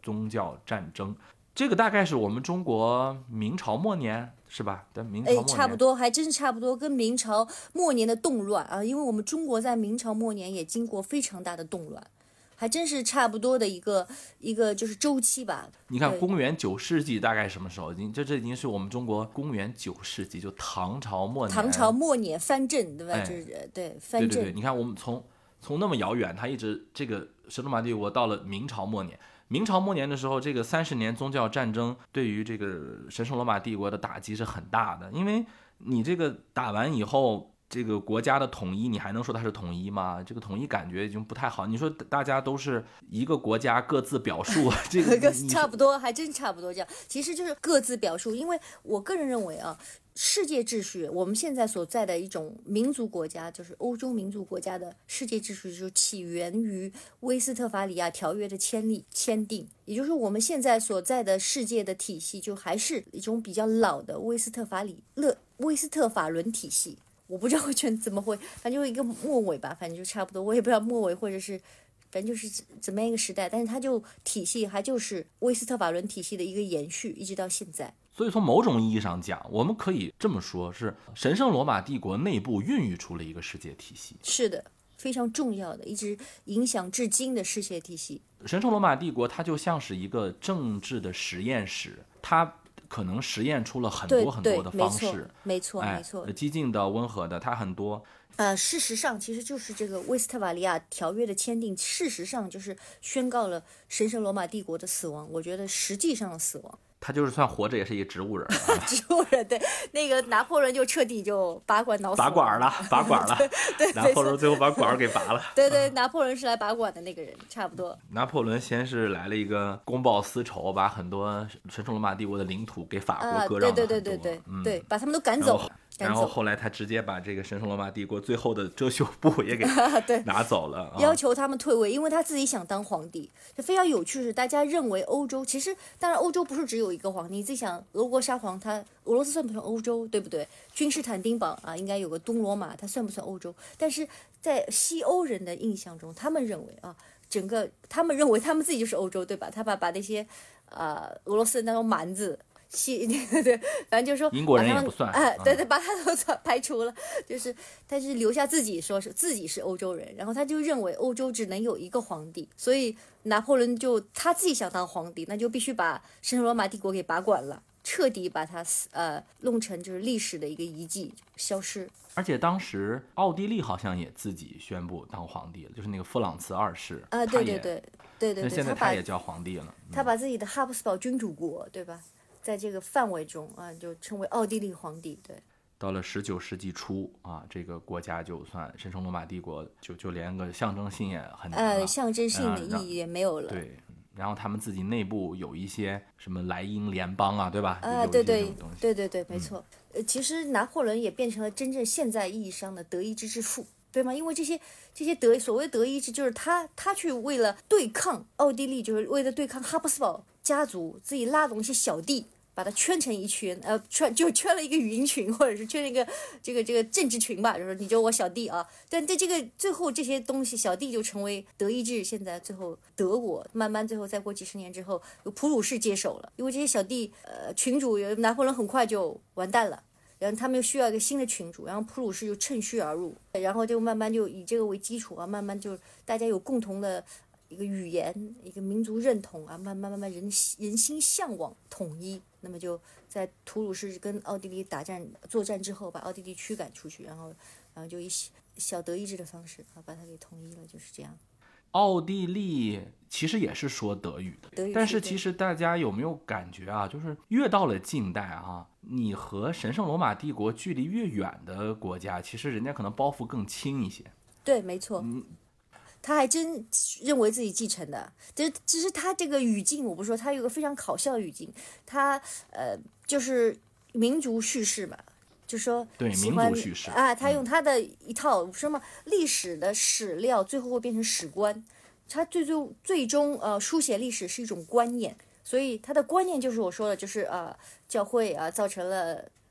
宗教战争。这个大概是我们中国明朝末年是吧？但明朝末年差不多，还真是差不多，跟明朝末年的动乱啊，因为我们中国在明朝末年也经过非常大的动乱，还真是差不多的一个就是周期吧。 你看公元9世纪大概什么时候？这已经是我们中国公元9世纪，就唐朝末年。 唐朝末年藩镇，对吧？ 哎、 就是对藩镇。 对，你看我们从那么遥远，它一直这个神罗马帝国到了明朝末年。明朝末年的时候，这个30年宗教战争对于这个神圣罗马帝国的打击是很大的，因为你这个打完以后，这个国家的统一，你还能说它是统一吗？这个统一感觉已经不太好。你说大家都是一个国家各自表述，这个差不多，还真差不多这样。其实就是各自表述，因为我个人认为啊。世界秩序，我们现在所在的一种民族国家，就是欧洲民族国家的世界秩序，就起源于威斯特伐利亚条约的签订，也就是我们现在所在的世界的体系，就还是一种比较老的威斯特法伦体系。我不知道怎么会，反正就一个末尾吧，反正就差不多，我也不知道末尾或者是。反正就是怎么样一个时代，但是它就体系还就是威斯特法伦体系的一个延续，一直到现在。 所以从某种意义上讲，我们可以这么说，是神圣罗马帝国内部孕育出了一个世界体系。 是的，非常重要的，一直影响至今的世界体系。 神圣罗马帝国它就像是一个政治的实验室，它可能实验出了很多很多的方式。 没错， 激进的、温和的，它很多。 事实上，其实就是这个威斯特伐利亚条约的签订，事实上就是宣告了神圣罗马帝国的死亡。我觉得实际上的死亡， 他就是算活着也是一植物人植物人，对，那个拿破仑就彻底就拔管挠死拔管了， 对， 拿破仑最后把管给拔了。 对，拿破仑是来拔管的那个人，差不多。 拿破仑先是来了一个公报私仇，把很多神圣罗马帝国的领土给法国割让了很多， 对，把他们都赶走。 然后后来他直接把这个神圣罗马帝国最后的遮羞布也给拿走了， 要求他们退位，因为他自己想当皇帝。就非常有趣是，大家认为欧洲其实，当然欧洲不是只有一个皇帝，你自己想，俄国沙皇俄罗斯算不算欧洲，对不对？君士坦丁堡啊，应该有个东罗马，它算不算欧洲？但是在西欧人的印象中，他们认为啊，他们认为他们自己就是欧洲，对吧？他把那些俄罗斯那种蛮子。对，反正就是说英国人也不算， 对，把他都排除了，就是但是留下自己说是自己是欧洲人，然后他就认为欧洲只能有一个皇帝，所以拿破仑就他自己想当皇帝，那就必须把神圣罗马帝国给拔管了，彻底把它弄成就是历史的一个遗迹，消失。 而且当时奥地利好像也自己宣布当皇帝了，就是那个弗朗茨2世对， 现在他也叫皇帝了， 他把自己的哈布斯堡君主国，对吧？在这个范围中啊，就称为奥地利皇帝。对， 到了19世纪初啊，这个国家就算神圣罗马帝国就连个象征性也很象征性的意义也没有了。 对，然后他们自己内部有一些什么莱茵联邦啊，对吧？ 对，没错。其实拿破仑也变成了真正现在意义上的德意志之父。对吗？因为这些所谓德意志，就是他去为了对抗奥地利，就是为了对抗哈布斯堡家族，自己拉拢一些小弟，把它圈成一圈，圈了一个语音群，或者是圈了一个这个政治群吧，就是你就我小弟啊。但这个最后这些东西，小弟就成为德意志，现在最后德国慢慢最后再过几十年之后，由普鲁士接手了，因为这些小弟群主拿破仑很快就完蛋了。然后他们又需要一个新的群主，然后普鲁士就趁虚而入，然后就慢慢就以这个为基础啊，慢慢就大家有共同的一个语言，一个民族认同啊，慢慢人心向往统一，那么就在普鲁士跟奥地利作战之后，把奥地利驱赶出去，然后就以小德意志的方式啊把它给统一了，就是这样。 奥地利其实也是说德语的，但是其实大家有没有感觉啊？就是越到了近代啊，你和神圣罗马帝国距离越远的国家，其实人家可能包袱更轻一些。 对，没错。他还真认为自己继承的，只是他这个语境，我不说，他有个非常搞笑的语境，他就是民族叙事嘛。就说对民族叙事啊，他用他的一套什么历史的史料，最后会变成史观。他最终书写历史是一种观念，所以他的观念就是我说的，就是教会造成了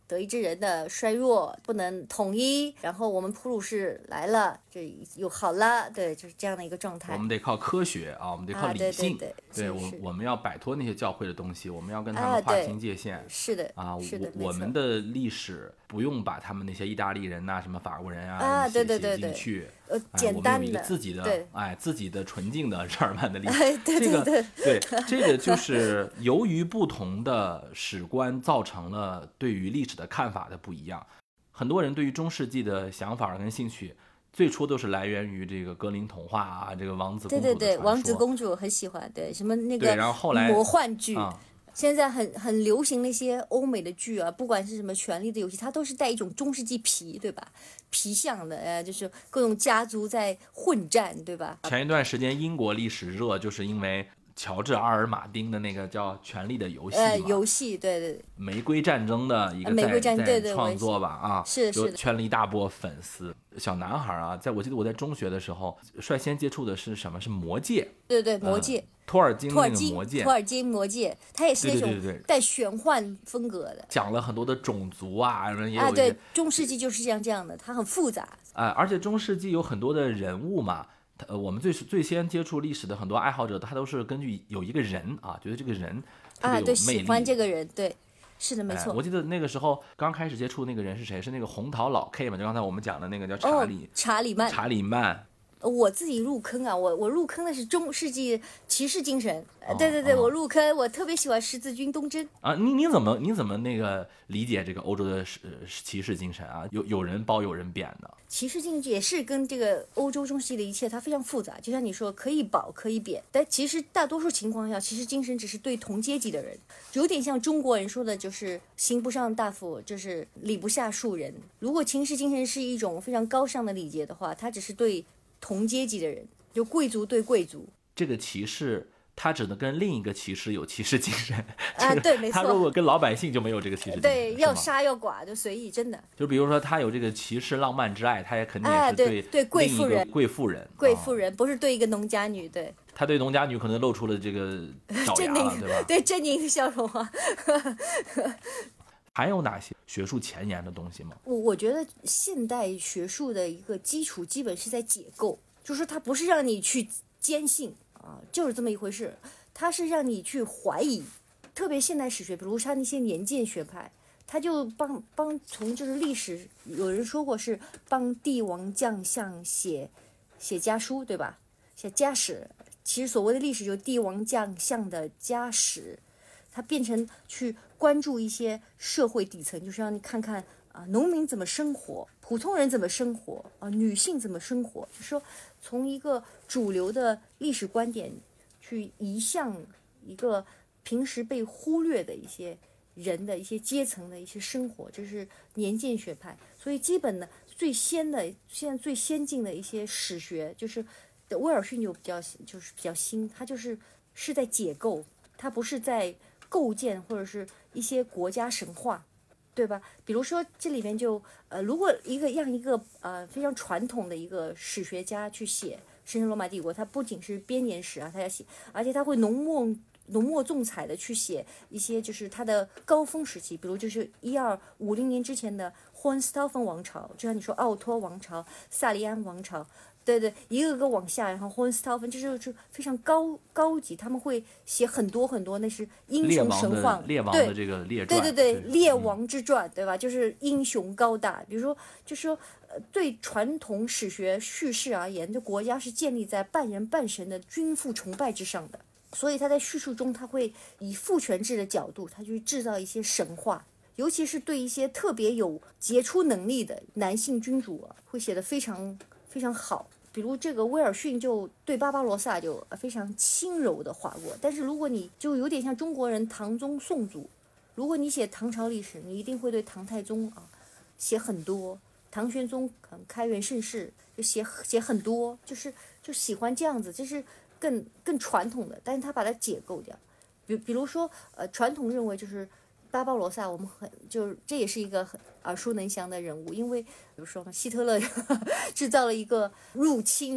德意志人的衰弱不能统一，然后我们普鲁士来了，这又好了，对，就是这样的一个状态。 我们得靠科学啊，我们得靠理性， 对， 我们要摆脱那些教会的东西，我们要跟他们划清界限。 是的啊， 是的， 我们的历史不用把他们那些意大利人呐、什么法国人对进去。 简单的， 我们有一个自己的自己的纯净的日耳曼的历史。 对， 这个就是由于不同的史观造成了对于历史的看法的不一样。很多人对于中世纪的想法跟兴趣，最初都是来源于这个格林童话啊，这个王子公主的传说。 对，王子公主很喜欢，对什么那个然后后来魔幻剧。现在很流行那些欧美的剧啊，不管是什么《权力的游戏》，它都是带一种中世纪皮，对吧？皮相的，就是各种家族在混战，对吧？ 前一段时间英国历史热，就是因为乔治·阿尔马丁的那个叫《权力的游戏》 游戏，对， 玫瑰战争的一个在创作吧，啊， 是圈了一大波粉丝。小男孩啊，我记得我在中学的时候，率先接触的是什么？是魔戒。 对，魔戒。 托尔金那个魔戒，它也是那种带玄幻风格的， 讲了很多的种族啊， 对，中世纪就是这样的，它很复杂。 而且中世纪有很多的人物嘛，我们最先接触历史的很多爱好者，他都是根据有一个人啊，觉得这个人特别有魅力， 对，喜欢这个人，对。是的，没错。 我记得那个时候刚开始接触那个人是谁？是那个红桃老 K 嘛？就刚才我们讲的那个叫查理曼。 我自己入坑啊，我入坑的是中世纪骑士精神。对，我入坑，我特别喜欢十字军东征啊。你怎么那个理解这个欧洲的骑士精神啊？有人褒有人贬的。 骑士精神也是跟这个欧洲中世纪的一切，它非常复杂。就像你说，可以褒可以贬，但其实大多数情况下，骑士精神只是对同阶级的人，有点像中国人说的，就是刑不上大夫，就是礼不下庶人。如果骑士精神是一种非常高尚的礼节的话，它只是对同阶级的人，就贵族对贵族。 这个骑士他只能跟另一个骑士有骑士精神对，没错。 他如果跟老百姓就没有这个骑士精神。 对，要杀要剐就随意，真的。 就比如说他有这个骑士浪漫之爱，他也肯定也是对贵妇人， 不是对一个农家女。对， 他对农家女可能露出了这个爪牙了，对吧？ 对，狰狞的笑容啊。 还有哪些学术前沿的东西吗？ 我觉得现代学术的一个基础基本是在解构，就是它不是让你去坚信啊，就是这么一回事，它是让你去怀疑。特别现代史学，比如像那些年鉴学派，他就帮从就是历史，有人说过是帮帝王将相写家书，对吧？写家史。其实所谓的历史就是帝王将相的家史。它变成去关注一些社会底层，就是让你看看农民怎么生活，普通人怎么生活女性怎么生活，就是说从一个主流的历史观点去移向一个平时被忽略的一些人的一些阶层的一些生活，这是年鉴学派。所以基本的现在最先进的一些史学，就是威尔逊就比较新，他是在解构，他不是在构建或者是一些国家神话，对吧？比如说这里面就如果让一个非常传统的一个史学家去写神圣罗马帝国，他不仅是编年史啊，他要写，而且他会浓墨重彩的去写一些就是他的高峰时期，比如就是1250年之前的霍恩斯陶芬王朝，就像你说奥托王朝、萨利安王朝。对，一个个往下，然后霍恩斯陶芬就是非常高级，他们会写很多很多，那是英雄神话， 列王的这个列传， 对，列王之传，对吧？就是英雄高大。比如说，就是说，对传统史学叙事而言，这国家是建立在半人半神的君父崇拜之上的，所以他在叙述中，他会以父权制的角度，他去制造一些神话。尤其是对一些特别有杰出能力的男性君主会写得非常非常好。比如这个威尔逊就对巴巴罗萨就非常轻柔的划过，但是如果你就有点像中国人唐宗宋祖，如果你写唐朝历史，你一定会对唐太宗写很多，唐玄宗开元盛世就写很多，就喜欢这样子，这是更传统的，但是他把它解构掉。比如说传统认为就是巴巴罗萨，我们这也是一个很耳熟能详的人物，因为比如说希特勒制造了一个入侵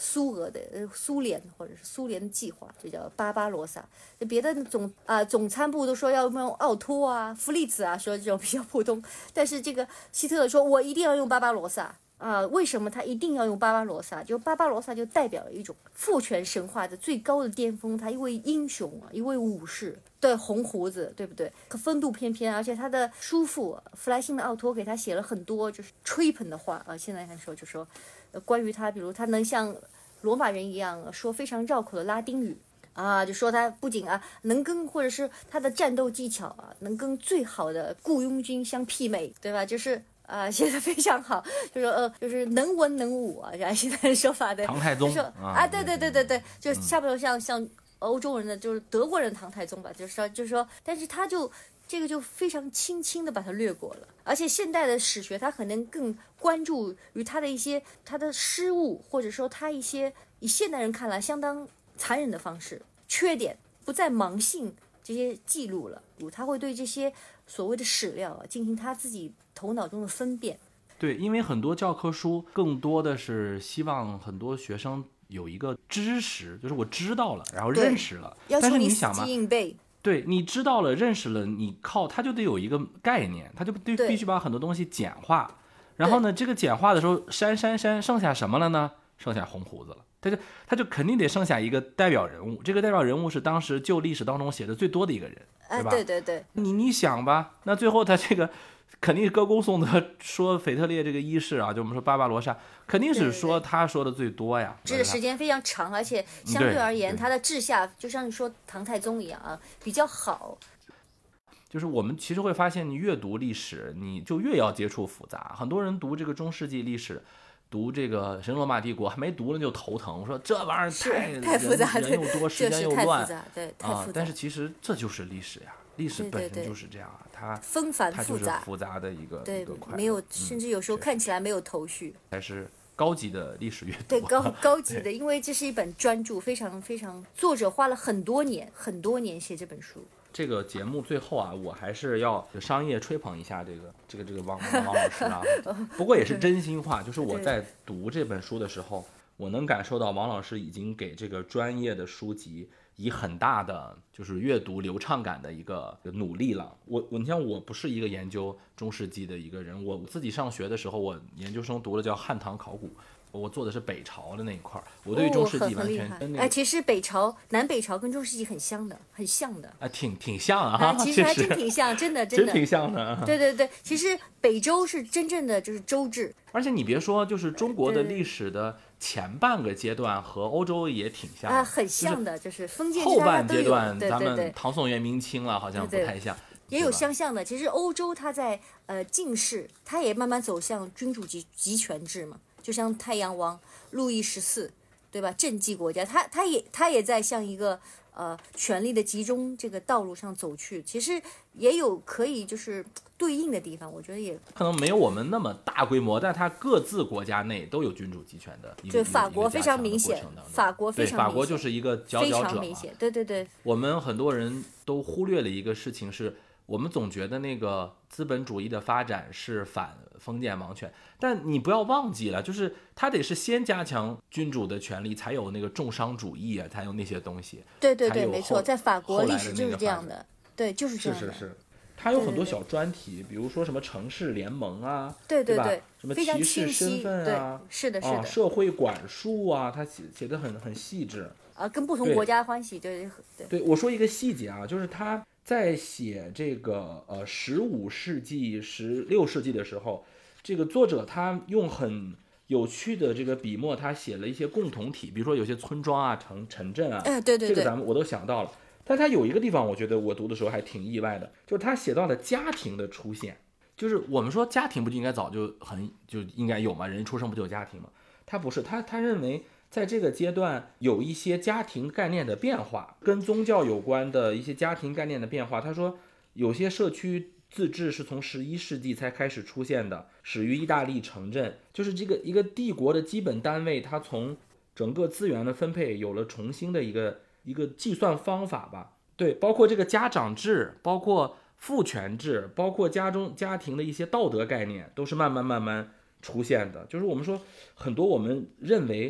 苏联或者是苏联的计划，就叫巴巴罗萨。别的总参部都说要用奥托啊、弗利茨啊，说这种比较普通，但是这个希特勒说我一定要用巴巴罗萨。为什么他一定要用巴巴罗萨？就巴巴罗萨就代表了一种父权神话的最高的巅峰，他一位英雄啊，一位武士，对，红胡子，对不对？可风度翩翩，而且他的叔父弗莱辛的奥托给他写了很多就是吹捧的话啊。现在来说就说，关于他，比如他能像罗马人一样说非常绕口的拉丁语。就说他不仅能跟或者是他的战斗技巧能跟最好的雇佣军相媲美，对吧？就是写的非常好，就是能文能武按现在的说法的唐太宗对，就差不多像欧洲人的就是德国人唐太宗吧，就是说，但是他就这个就非常轻轻的把它略过了，而且现代的史学他可能更关注于他的一些他的失误，或者说他一些以现代人看来相当残忍的方式，缺点不再盲信这些记录了，他会对这些所谓的史料进行他自己头脑中的分辨。 对，因为很多教科书更多的是希望很多学生有一个知识，就是我知道了，然后认识了，但是你想嘛，对，你知道了认识了，你靠它就得有一个概念，它就必须把很多东西简化，然后呢这个简化的时候删，剩下什么了呢？剩下红胡子了。他就肯定得剩下一个代表人物，这个代表人物是当时旧历史当中写的最多的一个人，对吧？ 对， 你想吧，那最后他这个肯定歌功颂德，说腓特烈这个一世就我们说巴巴罗萨，肯定是说他说的最多呀， 这个时间非常长，而且相对而言他的治下就像你说唐太宗一样比较好。 就是我们其实会发现，你越读历史，你就越要接触复杂。很多人读这个中世纪历史，读这个神罗马帝国还没读了就头疼，我说这玩意儿太复杂， 人又多，时间又乱， 对，太复杂。 但是其实这就是历史呀，历史本身就是这样它纷繁复杂， 它就是复杂的一个快乐， 没有，甚至有时候看起来没有头绪， 才是高级的历史阅读。 对，高级的，因为这是一本专著，非常非常，作者花了很多年写这本书。 这个节目最后我还是要商业吹捧一下这个王老师不过也是真心话，就是我在读这本书的时候，我能感受到王老师已经给这个专业的书籍以很大的就是阅读流畅感的一个努力了。你像我不是一个研究中世纪的一个人，我自己上学的时候，我研究生读的叫汉唐考古。我做的是北朝的那一块，我对中世纪完全其实南北朝跟中世纪很像的挺像其实还真挺像，真的真挺像的。 对，其实北周是真正的就是周制， 而且你别说，就是中国的历史的前半个阶段和欧洲也挺像很像的，就是封建后半阶段咱们唐宋元明清了，好像不太像。 也有相像的，其实欧洲它在近世，它也慢慢走向君主集权制嘛。就像太阳王路易14，对吧？政绩国家，他也在向一个权力的集中这个道路上走去。其实也有可以就是对应的地方，我觉得也可能没有我们那么大规模，但它各自国家内都有君主集权的。 对，法国非常明显，法国就是一个佼佼者嘛。 对。 我们很多人都忽略了一个事情是。我们总觉得那个资本主义的发展是反封建王权，但你不要忘记了，就是它得是先加强君主的权力，才有那个重商主义才有那些东西。 对，没错，在法国历史就是这样的，对，就是这样的。 是，它有很多小专题，比如说什么城市联盟对吧？什么骑士身份是的， 社会管束它写得很细致跟不同国家关系，对， 我说一个细节就是他在写这个15世纪、16世纪的时候，这个作者他用很有趣的这个笔墨，他写了一些共同体，比如说有些村庄城镇对， 这个我都想到了。但他有一个地方，我觉得我读的时候还挺意外的，就是他写到了家庭的出现。就是我们说家庭不就应该早就应该有吗？人出生不就有家庭吗？他不是，他认为。在这个阶段有一些家庭概念的变化，跟宗教有关的一些家庭概念的变化。他说有些社区自治是从11世纪才开始出现的，始于意大利城镇，就是这个一个帝国的基本单位，它从整个资源的分配有了重新的一个计算方法吧。对，包括这个家长制，包括父权制，包括家庭的一些道德概念，都是慢慢出现的。就是我们说很多我们认为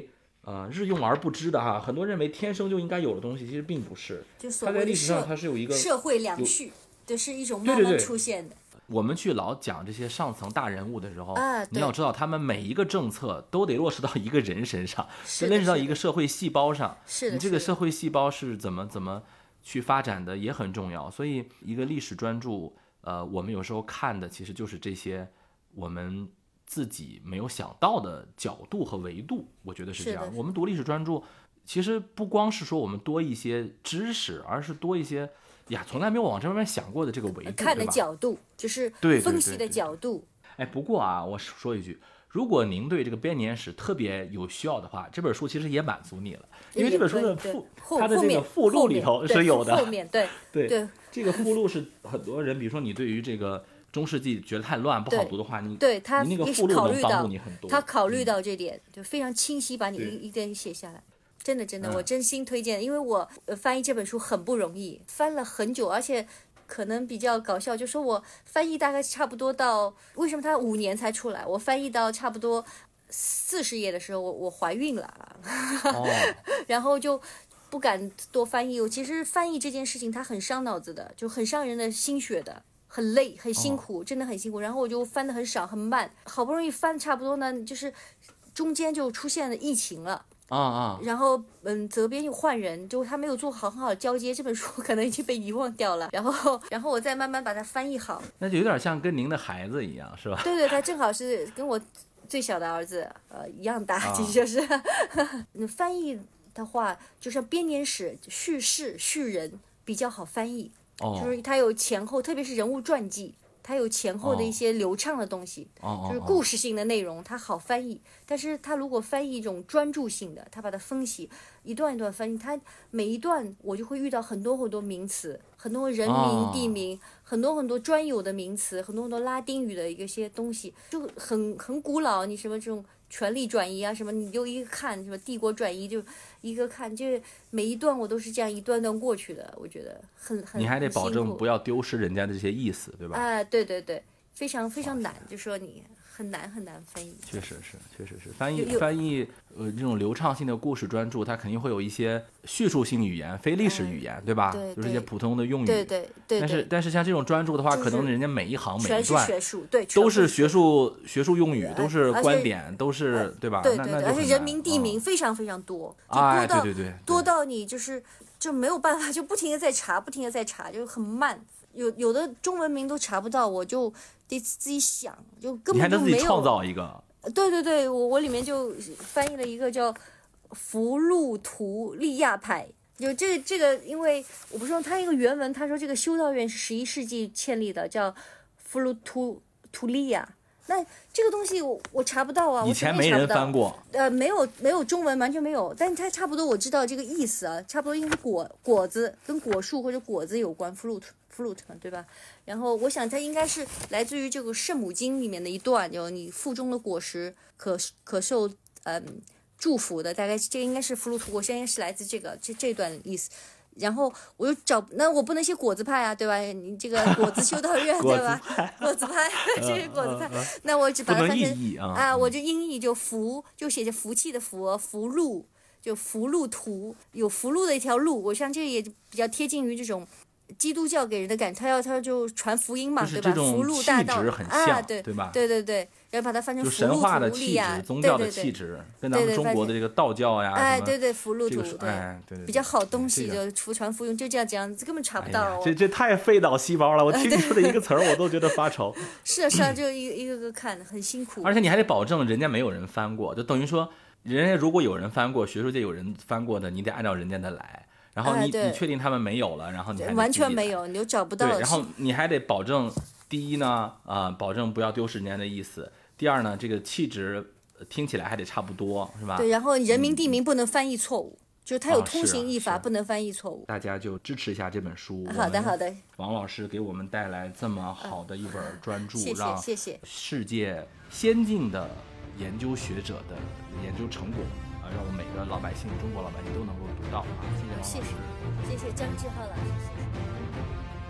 日用而不知的哈，很多认为天生就应该有的东西，其实并不是。 就所它在谓的历史上它是有一个社会良序，就是一种慢慢出现的。 我们去老讲这些上层大人物的时候， 啊， 你要知道他们每一个政策都得落实到一个人身上， 是落实到一个社会细胞上。 是的， 你这个社会细胞是怎么去发展的也很重要。所以一个历史专著，我们有时候看的其实就是这些我们自己没有想到的角度和维度，我觉得是这样。我们读历史专著，其实不光是说我们多一些知识，而是多一些从来没有往这方面想过的这个维度， 看的角度，就是分析的角度。 哎，不过啊，我说一句，如果您对这个编年史特别有需要的话，这本书其实也满足你了，因为这本书的它的这个附录里头是有的。 后面对， 这个附录是很多人，比如说你对于这个中世纪觉得太乱不好读的话，你那个附录能帮助你很多。 他考虑到这点，就非常清晰，把你一点写下来。真的，我真心推荐，因为我翻译这本书很不容易，翻了很久，而且可能比较搞笑，就说我翻译大概差不多到，为什么它5年才出来？我翻译到差不多40页的时候，我怀孕了，然后就不敢多翻译。其实翻译这件事情它很伤脑子的，就很伤人的心血的。很累，很辛苦，真的很辛苦。然后我就翻得很少，很慢，好不容易翻差不多呢，就是中间就出现了疫情了。然后责编又换人，就他没有做好很好的交接，这本书可能已经被遗忘掉了。然后我再慢慢把它翻译好。 那就有点像跟您的孩子一样，是吧？ 对，他正好是跟我最小的儿子一样大，其实就是翻译的话，就是编年史、叙事、叙人比较好翻译。就是它有前后，特别是人物传记，它有前后的一些流畅的东西，就是故事性的内容，它好翻译。但是它如果翻译一种专注性的，它把它分析一段一段翻译，它每一段我就会遇到很多很多名词，很多人名、地名，很多很多专有的名词，很多很多拉丁语的一些东西，就很古老。你什么这种权力转移啊，什么你就一个看，什么帝国转移就一个看，就每一段我都是这样一段段过去的，我觉得很你还得保证不要丢失人家的这些意思，对吧？ 对，非常非常难，就说你很难翻译。 确实是翻译这种流畅性的故事专著，它肯定会有一些叙述性语言、非历史语言，对吧？ 对， 就是一些普通的用语。 对。 但是像这种专著的话，可能人家每一行每一段全是学术，对， 都是学术用语，都是观点，都是对吧？ 对， 那而且人名地名非常非常多， 对， 多到你就没有办法，就不停的在查，就很慢。有的中文名都查不到，我就得自己想，就根本就没有。你还能自己创造一个？ 对，我里面就翻译了一个叫福禄图利亚派。就这个，因为我不知道他一个原文，他说这个修道院是11世纪建立的，叫福禄图利亚。那这个东西我查不到啊， 以前没人翻过。 没有中文，完全没有。但是它差不多我知道这个意思啊，差不多应该果子跟果树或者果子有关 ，fruit 嘛，对吧？然后我想它应该是来自于这个圣母经里面的一段，就你腹中的果实可受祝福的，大概这个应该是福禄图，我现在是来自这段意思。然后我就找，那我不能写果子派啊，对吧？你这个果子修道院，对吧？果子派，这是果子派。那我只把它翻成我就音译就福，就写着福气的福，福禄就福禄图，有福禄的一条路。我想这也比较贴近于这种基督教给人的感觉，他就传福音嘛，对吧？福禄大道对吧？ 对。然后把它翻成福禄图利呀，宗教的气质，跟咱们中国的这个道教呀， 对，福禄图， 对， 比较好东西，就传福音，就这样，根本查不到。 这太费脑细胞了，我听出的一个词儿我都觉得发愁。 是啊，就一个个看，很辛苦。 而且你还得保证人家没有人翻过，就等于说，人家如果有人翻过，学术界有人翻过的，你得按照人家的来。然后你确定他们没有了，然后你还完全没有，你就找不到了。 然后你还得保证，第一呢，保证不要丢失人家的意思。第二呢，这个气质听起来还得差不多，是吧？ 对，然后人名地名不能翻译错误，就是它有通行译法，不能翻译错误。 大家就支持一下这本书。 好的。 王老师给我们带来这么好的一本专著，让世界先进的研究学者的研究成果让我们每个老百姓，中国老百姓都能够读到啊！谢谢王老师， 谢谢张志浩老师，谢谢。